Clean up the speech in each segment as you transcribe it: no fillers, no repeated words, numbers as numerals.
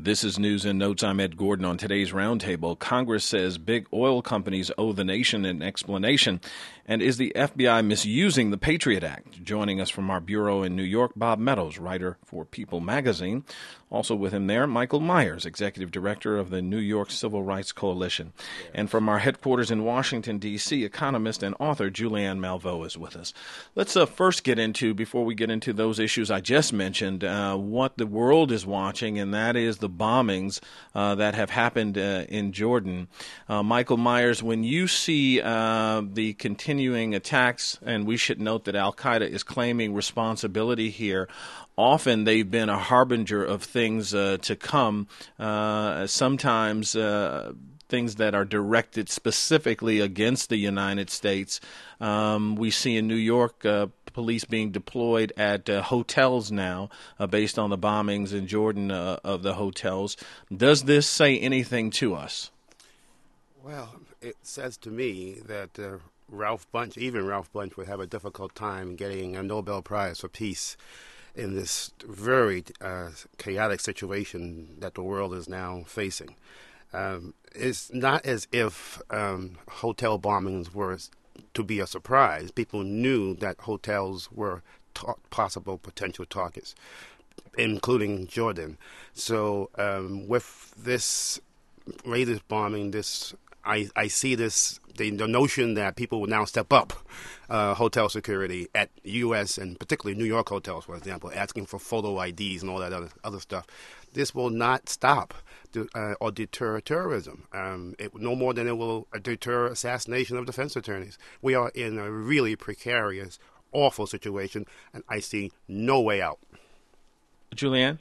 This is News and Notes. I'm Ed Gordon. On today's roundtable, Congress says big oil companies owe the nation an explanation. And is the FBI misusing the Patriot Act? Joining us from our bureau in New York, Bob Meadows, writer for People magazine. Also with him there, Michael Myers, executive director of the New York Civil Rights Coalition. Yes. And from our headquarters in Washington, D.C., economist and author Julianne Malveaux is with us. Let's first get into, before we get into those issues I just mentioned, what the world is watching, and that is the bombings that have happened in Jordan. Michael Myers, when you see the continuing attacks, and we should note that Al-Qaeda is claiming responsibility here, often they've been a harbinger of things to come, sometimes things that are directed specifically against the United States. We see in New York police being deployed at hotels now based on the bombings in Jordan of the hotels. Does this say anything to us? Well, it says to me that Ralph Bunche would have a difficult time getting a Nobel Prize for Peace in this very chaotic situation that the world is now facing. It's not as if hotel bombings were to be a surprise. People knew that hotels were possible potential targets, including Jordan. So with this latest bombing, I see this, the notion that people will now step up hotel security at U.S. and particularly New York hotels, for example, asking for photo IDs and all that other stuff. This will not stop or deter terrorism, no more than it will deter assassination of defense attorneys. We are in a really precarious, awful situation, and I see no way out. Julianne?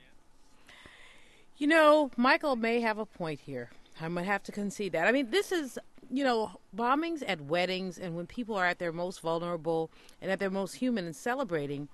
You know, Michael may have a point here. I'm going to have to concede that. I mean, this is, bombings at weddings and when people are at their most vulnerable and at their most human and celebrating,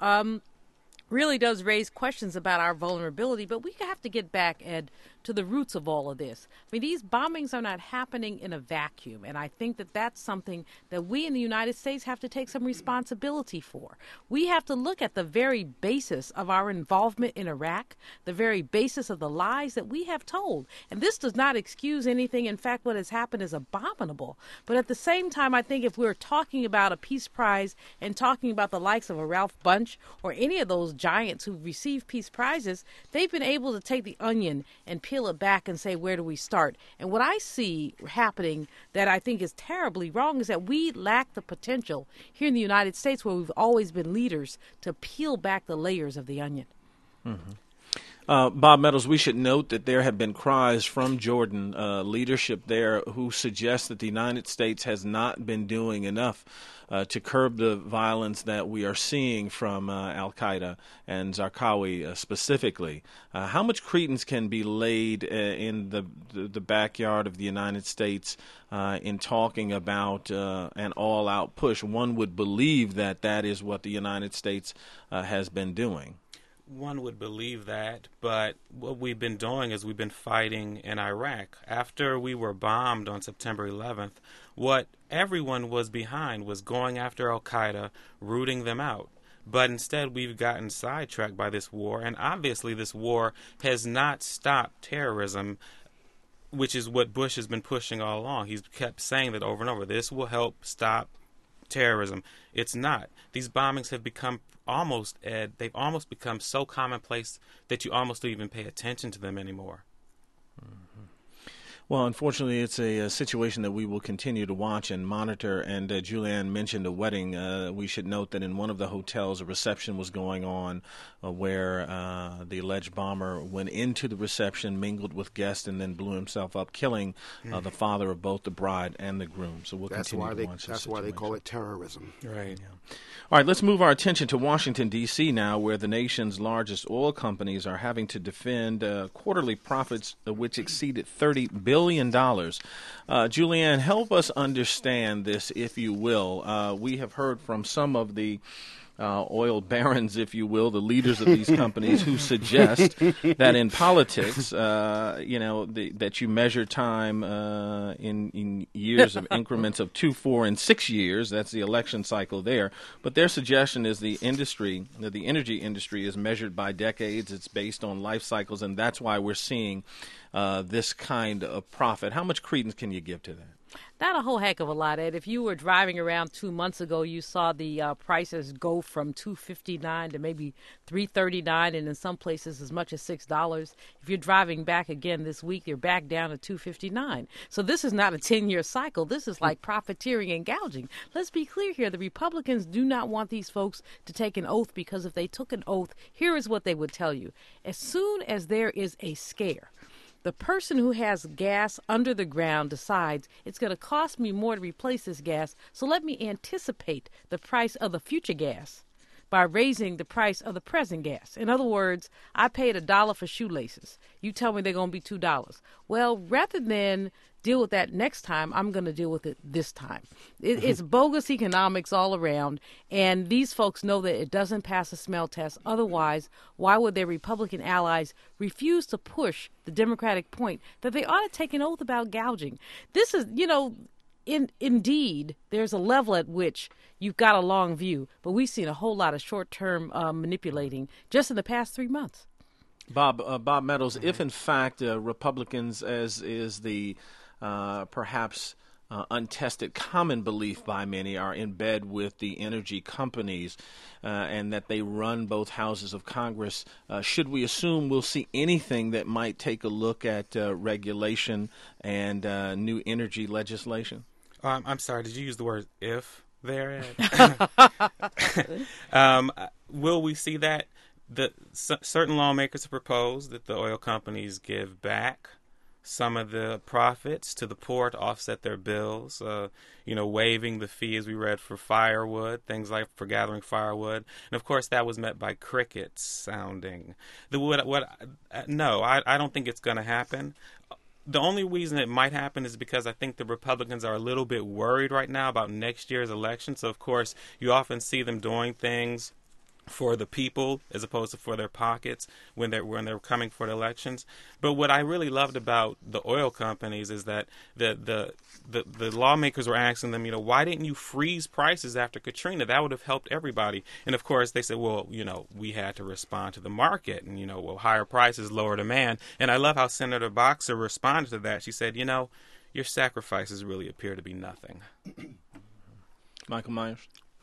really does raise questions about our vulnerability. But we have to get back, Ed, to the roots of all of this. I mean, these bombings are not happening in a vacuum, and I think that that's something that we in the United States have to take some responsibility for. We have to look at the very basis of our involvement in Iraq, the very basis of the lies that we have told. And this does not excuse anything. In fact, what has happened is abominable. But at the same time, I think if we're talking about a peace prize and talking about the likes of a Ralph Bunche or any of those giants who receive peace prizes, they've been able to take the onion and peel it back and say, where do we start? And what I see happening that I think is terribly wrong is that we lack the potential here in the United States, where we've always been leaders, to peel back the layers of the onion. Mm-hmm. Bob Meadows, we should note that there have been cries from Jordan leadership there who suggest that the United States has not been doing enough to curb the violence that we are seeing from Al-Qaeda and Zarqawi specifically. How much credence can be laid in the backyard of the United States in talking about an all-out push? One would believe that that is what the United States has been doing. One would believe that, but what we've been doing is we've been fighting in Iraq. After we were bombed on September 11th, what everyone was behind was going after Al-Qaeda, rooting them out. But instead, we've gotten sidetracked by this war, and obviously this war has not stopped terrorism, which is what Bush has been pushing all along. He's kept saying that over and over. This will help stop terrorism. It's not. These bombings have become they've almost become so commonplace that you almost don't even pay attention to them anymore. Mm-hmm. Well, unfortunately, it's a situation that we will continue to watch and monitor. And Julianne mentioned a wedding. We should note that in one of the hotels, a reception was going on where the alleged bomber went into the reception, mingled with guests, and then blew himself up, killing the father of both the bride and the groom. So we'll continue to watch this That's why they call it terrorism. Right. Yeah. All right, let's move our attention to Washington, D.C. now, where the nation's largest oil companies are having to defend quarterly profits which exceeded $30 billion. Julianne, help us understand this, if you will. We have heard from some of the oil barons, if you will, the leaders of these companies, who suggest that in politics, that you measure time in years of increments of 2, 4, and 6 years. That's the election cycle there. But their suggestion is the energy industry is measured by decades. It's based on life cycles, and that's why we're seeing this kind of profit. How much credence can you give to that? Not a whole heck of a lot, Ed. If you were driving around 2 months ago, you saw the prices go from $2.59 to maybe $3.39, and in some places as much as $6. If you're driving back again this week, you're back down to $2.59. So this is not a 10-year cycle. This is like profiteering and gouging. Let's be clear here. The Republicans do not want these folks to take an oath, because if they took an oath, here is what they would tell you. As soon as there is a scare, the person who has gas under the ground decides it's going to cost me more to replace this gas, so let me anticipate the price of the future gas by raising the price of the present gas. In other words, I paid $1 for shoelaces. You tell me they're going to be $2. Well, rather than deal with that next time, I'm going to deal with it this time. It's bogus economics all around, and these folks know that it doesn't pass a smell test. Otherwise, why would their Republican allies refuse to push the Democratic point that they ought to take an oath about gouging? This is, indeed, there's a level at which you've got a long view, but we've seen a whole lot of short-term manipulating just in the past 3 months. Bob Meadows, if in fact Republicans, as is the perhaps untested common belief by many, are in bed with the energy companies and that they run both houses of Congress, should we assume we'll see anything that might take a look at regulation and new energy legislation? I'm sorry, did you use the word if there? Will we see that? Certain lawmakers have proposed that the oil companies give back some of the profits to the poor to offset their bills, waiving the fee, as we read, for firewood, things like for gathering firewood. And, of course, that was met by crickets sounding. No, I don't think it's going to happen. The only reason it might happen is because I think the Republicans are a little bit worried right now about next year's election. So, of course, you often see them doing things for the people as opposed to for their pockets when they're coming for the elections. But what I really loved about the oil companies is that the lawmakers were asking them, why didn't you freeze prices after Katrina? That would have helped everybody. And of course they said, well, we had to respond to the market, and higher prices, lower demand. And I love how Senator Boxer responded to that. She said, your sacrifices really appear to be nothing. Michael Myers.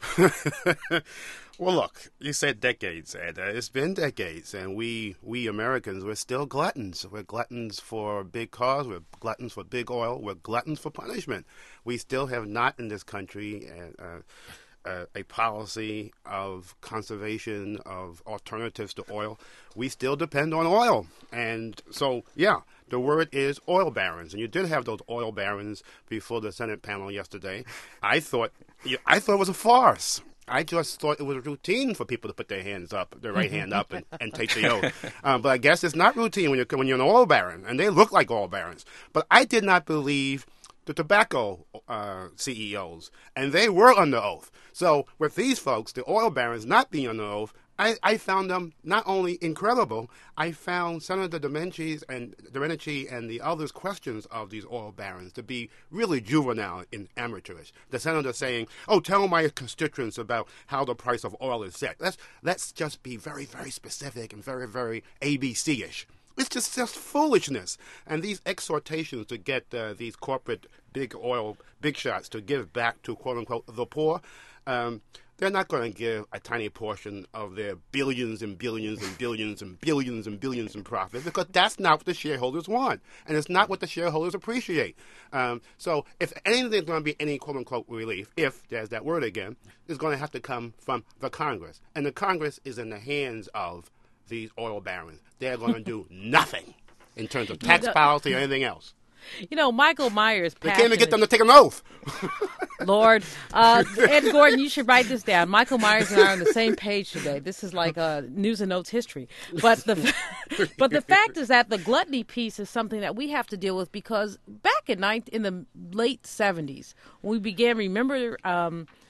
Well, look, you said decades, Ed. It's been decades, and we Americans, we're still gluttons. We're gluttons for big cars. We're gluttons for big oil. We're gluttons for punishment. We still have not in this country a policy of conservation of alternatives to oil. We still depend on oil. And so, yeah, the word is oil barons. And you did have those oil barons before the Senate panel yesterday. I thought it was a farce. I just thought it was routine for people to put their hands up, their right hand up, and take the oath. But I guess it's not routine when you're an oil baron, and they look like oil barons. But I did not believe the tobacco CEOs, and they were under oath. So with these folks, the oil barons not being under oath, I found them not only incredible, I found Senator Domenici and the others' questions of these oil barons to be really juvenile and amateurish. The senator saying, tell my constituents about how the price of oil is set. Let's just be very, very specific and very, very ABC-ish. It's just foolishness. And these exhortations to get these corporate big oil, big shots to give back to, quote-unquote, the poor, they're not going to give a tiny portion of their billions and billions and billions and billions and billions in profit, because that's not what the shareholders want, and it's not what the shareholders appreciate. So if anything's going to be any quote-unquote relief, if there's that word again, is going to have to come from the Congress. And the Congress is in the hands of these oil barons. They're going to do nothing in terms of tax policy or anything else. Michael Myers. They can't even get them to take an oath. Lord. Ed Gordon, you should write this down. Michael Myers and I are on the same page today. This is like news and notes history. But the fact is that the gluttony piece is something that we have to deal with, because back in the late 70s, when we began, remember,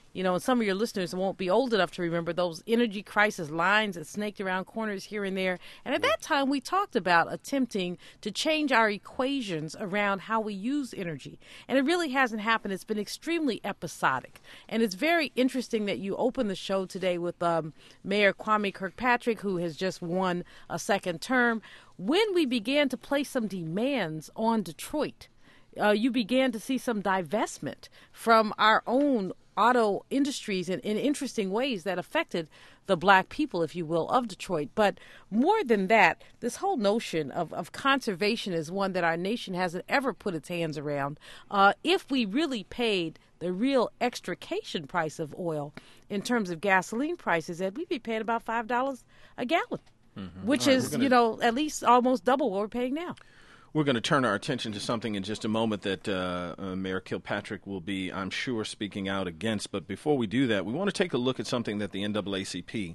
and some of your listeners won't be old enough to remember those energy crisis lines that snaked around corners here and there. And at that time, we talked about attempting to change our equations around how we use energy. And it really hasn't happened. It's been extremely episodic. And it's very interesting that you open the show today with Mayor Kwame Kirkpatrick, who has just won a second term. When we began to place some demands on Detroit, you began to see some divestment from our own auto industries in interesting ways that affected the black people, if you will, of Detroit. But more than that, this whole notion of conservation is one that our nation hasn't ever put its hands around. If we really paid the real extrication price of oil in terms of gasoline prices, we'd be paying about $5 a gallon, which is, at least almost double what we're paying now. We're going to turn our attention to something in just a moment that Mayor Kilpatrick will be, I'm sure, speaking out against. But before we do that, we want to take a look at something that the NAACP,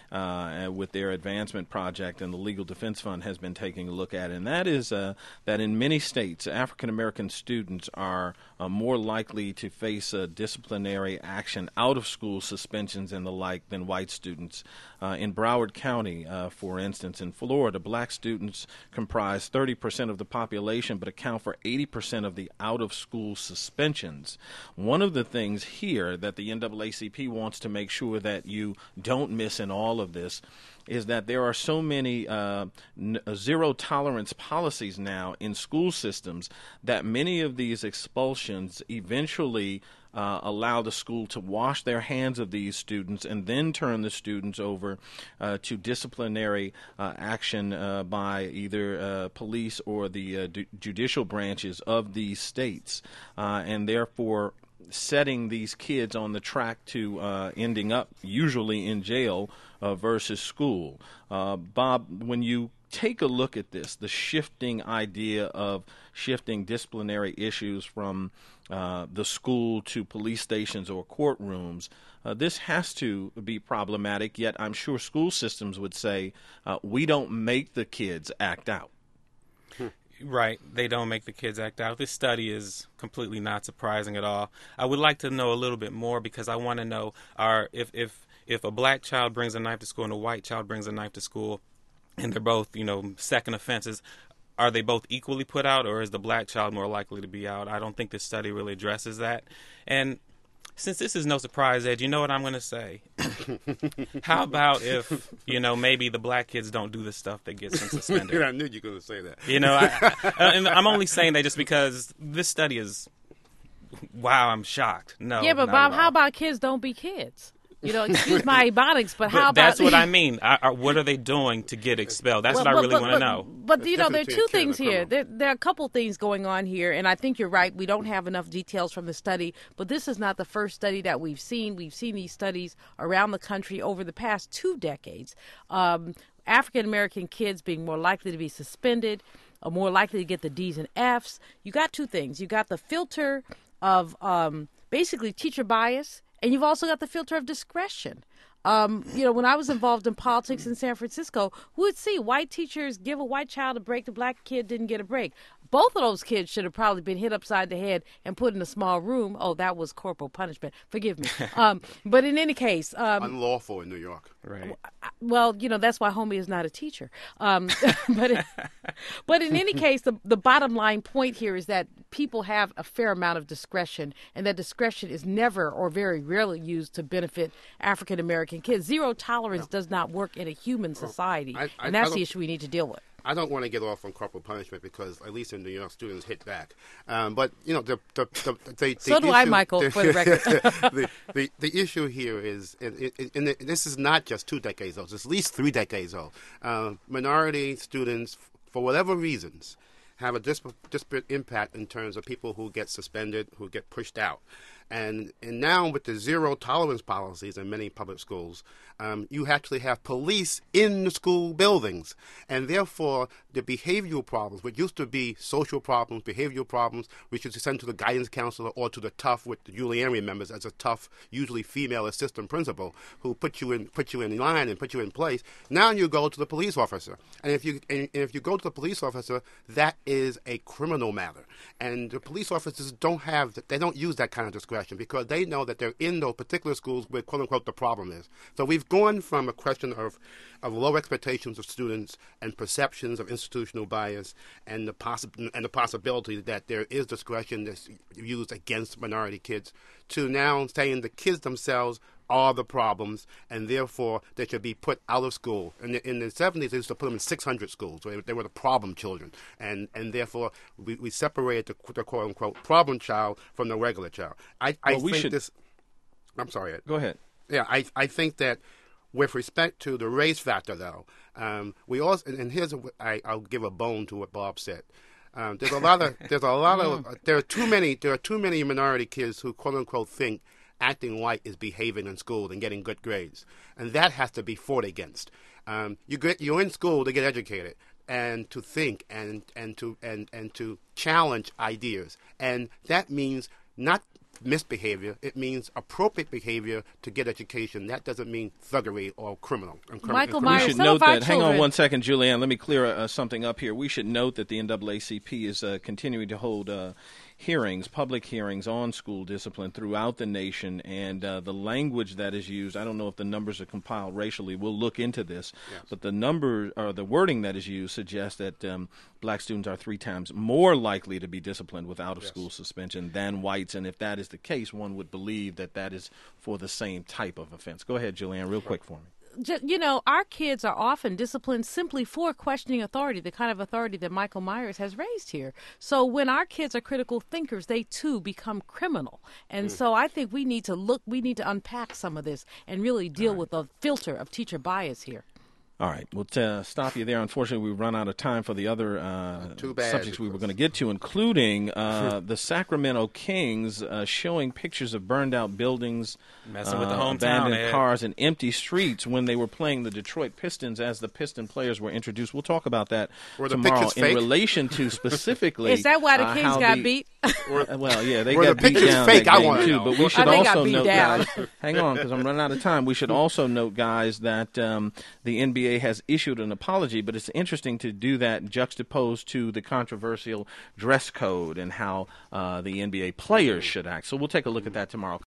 with their advancement project and the Legal Defense Fund, has been taking a look at. And that is that in many states, African-American students are more likely to face disciplinary action, out-of-school suspensions and the like, than white students. In Broward County, for instance, in Florida, black students comprise 30% of the population but account for 80% of the out-of-school suspensions. One of the things here that the NAACP wants to make sure that you don't miss in all of this is that there are so many zero-tolerance policies now in school systems that many of these expulsions eventually allow the school to wash their hands of these students and then turn the students over to disciplinary action by either police or the judicial branches of these states, and therefore setting these kids on the track to ending up usually in jail versus school. Bob, when you take a look at this, the shifting idea of shifting disciplinary issues from the school to police stations or courtrooms, this has to be problematic, yet I'm sure school systems would say we don't make the kids act out. Right. They don't make the kids act out. This study is completely not surprising at all. I would like to know a little bit more because I want to know if a black child brings a knife to school and a white child brings a knife to school and they're both, second offenses, are they both equally put out, or is the black child more likely to be out? I don't think this study really addresses that. And since this is no surprise, Ed, you know what I'm going to say? How about if, maybe the black kids don't do the stuff that gets them suspended? I knew you were going to say that. And I'm only saying that just because this study is, wow, I'm shocked. No. Yeah, but Bob, how about kids don't be kids? Excuse my ebonics, but how about... That's what I mean. What are they doing to get expelled? That's what I really want to know. But, there are two things here. There are a couple things going on here, and I think you're right. We don't have enough details from the study, but this is not the first study that we've seen. We've seen these studies around the country over the past 2 decades. African-American kids being more likely to be suspended, or more likely to get the D's and F's. You got 2 things. You got the filter of basically teacher bias, and you've also got the filter of discretion. When I was involved in politics in San Francisco, we would see white teachers give a white child a break. The black kid didn't get a break. Both of those kids should have probably been hit upside the head and put in a small room. Oh, that was corporal punishment. Forgive me. But in any case... unlawful in New York. Right. Well, that's why homie is not a teacher. But in any case, the bottom line point here is that people have a fair amount of discretion, and that discretion is never or very rarely used to benefit African-American kids. Zero tolerance does not work in a human society, and that's the issue we need to deal with. I don't want to get off on corporal punishment because, at least in New York, students hit back. But the so do I, Michael. For the record, the issue here is, and this is not just 2 decades old; it's at least 3 decades old. Minority students, for whatever reasons, have a disparate impact in terms of people who get suspended, who get pushed out. And now with the zero tolerance policies in many public schools, you actually have police in the school buildings. And therefore, the behavioral problems, which used to be social problems, behavioral problems, which is sent to the guidance counselor or to the tough, with the Julianne remembers as a tough, usually female assistant principal, who put you in line and put you in place. Now you go to the police officer. And if you go to the police officer, that is a criminal matter. And the police officers don't use that kind of discretion. discretion because they know that they're in those particular schools where, quote unquote, the problem is. So we've gone from a question of low expectations of students and perceptions of institutional bias and the possibility that there is discretion that's used against minority kids to now saying the kids themselves are the problems, and therefore they should be put out of school. In the 70s, they used to put them in 600 schools. Where they were the problem children, and therefore we separated the quote-unquote problem child from the regular child. I think this... I'm sorry, Ed. Go ahead. Yeah, I think that with respect to the race factor, though, we also... And I'll give a bone to what Bob said. There are too many minority kids who quote-unquote think acting white is behaving in school and getting good grades, and that has to be fought against. You're in school to get educated and to think and to challenge ideas, and that means not misbehavior. It means appropriate behavior to get education. That doesn't mean thuggery or criminal. Michael Myers, we should note that. Hang on one second, Julianne. Let me clear something up here. We should note that the NAACP is continuing to hold public hearings on school discipline throughout the nation, and the language that is used, I don't know if the numbers are compiled racially. We'll look into this, yes. But the wording that is used suggests that black students are 3 times more likely to be disciplined with out-of-school suspension than whites, and if that is the case, one would believe that is for the same type of offense. Go ahead, Julianne, real quick for me. Our kids are often disciplined simply for questioning authority, the kind of authority that Michael Myers has raised here. So when our kids are critical thinkers, they too become criminal. And so I think we need to unpack some of this and really deal with the filter of teacher bias here. All right, we'll stop you there. Unfortunately, we've run out of time for the other subjects we were going to get to, including the Sacramento Kings showing pictures of burned-out buildings, messing with the hometown, abandoned cars, and empty streets when they were playing the Detroit Pistons as the Piston players were introduced. We'll talk about that tomorrow in relation to specifically is that why the Kings got beat? Well, yeah, they got beat down fake, that game, too. But we should also note, guys, hang on, because I'm running out of time. We should also note, guys, that the NBA has issued an apology, but it's interesting to do that juxtaposed to the controversial dress code and how the NBA players should act. So we'll take a look at that tomorrow.